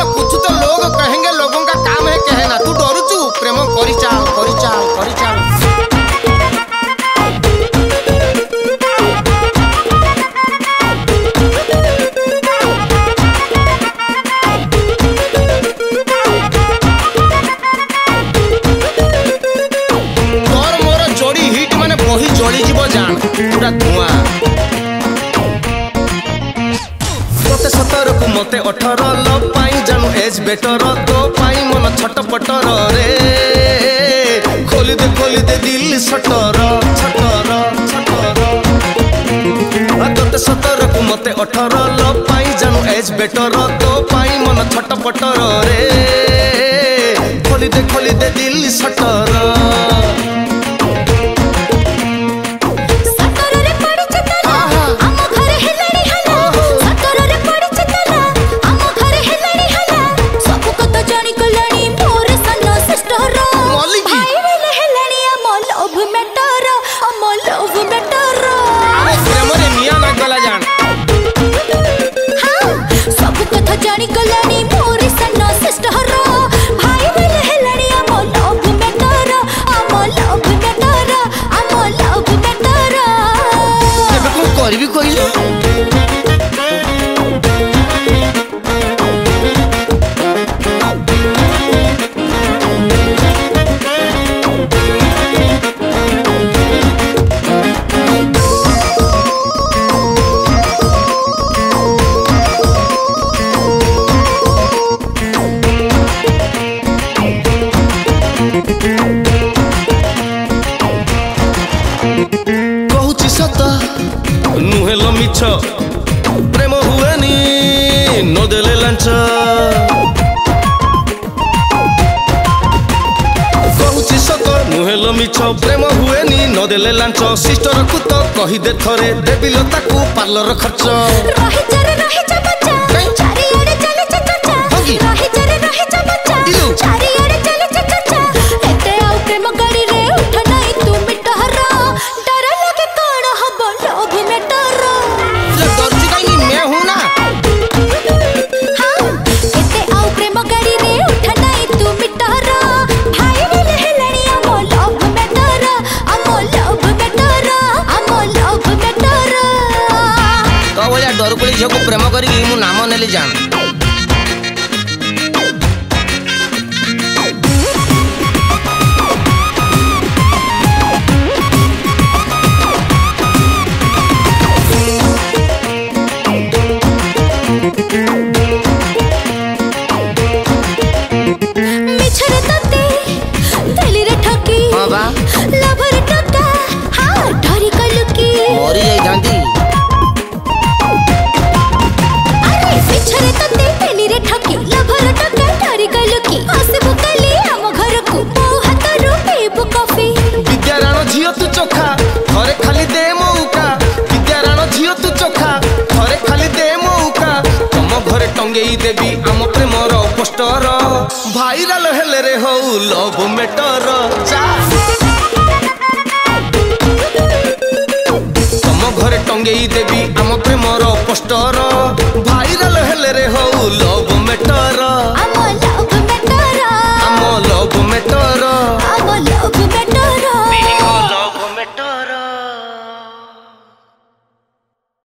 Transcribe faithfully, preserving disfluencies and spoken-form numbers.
अरे कुछ तो लोग कहेंगे, लोगों का काम है कहना। तू डरू चू प्रेम करी चाल करी चाल करी चाल। तोर मोर जोड़ी हिट माने बही जली जीव जान पूरा धुआं। मते सतर को मते अठारह लव पाई जानू एज बेटर तो पाई मन छटपटर रे। खोली दे खोली दे दिल सटर सटर सटर। मते सतर को मते अठारह लव पाई जानू एज बेटर तो पाई मन छटपटर रे। खोली दे खोली दे दिल सटर। भी कोई कहूची सत नुहेल मिछ प्रेम हुएनी नदेले लांच। कहूची सत नुहेल मिछ प्रेम हुएनी नदेले लांच। सिस्टर को तो कही दे थरे देबी लता को पार्लर खर्च। रही जरे रही जा बच्चा चारी ओरे चले चचा रही जरे रही जा बच्चा चारी ओरे चले चचा। एते आउ प्रेम गाड़ी रे उठ नहीं तू मिटहरा। डर लगे कोण हबो लोभ में डर। ले दर्जी काई मैं हूं ना। हां एते आउ प्रेम गाड़ी रे उठ नहीं तू मिटहरा। भाई बोले हेलणिया मो लोभ में डर। अमो लोभ में डर अमो लोभ में डर। तो बोलिया डर को झको प्रेम करी मु नाम नेली जान। मिछरे तते दिली रे ठकी हां बा लभर टका हां ढरी कलुकी मरी जाई गांधी। अरे मिछरे तते दिली रे ठकी लभर टका ढरी कलुकी। आसबु कली हम घर को मो हाथ रो पीबु कॉफी। विद्याराण झियो तू चोखा घरे खाली दे मौका। विद्याराण झियो तू चोखा घरे खाली दे मौका। तम घरे टंगेई देबी आम प्रेमर पोस्टर। भाइराल हेले रे हो लव मेटर जा। तम घरे टंगेई देबी आम प्रेमर पोस्टर।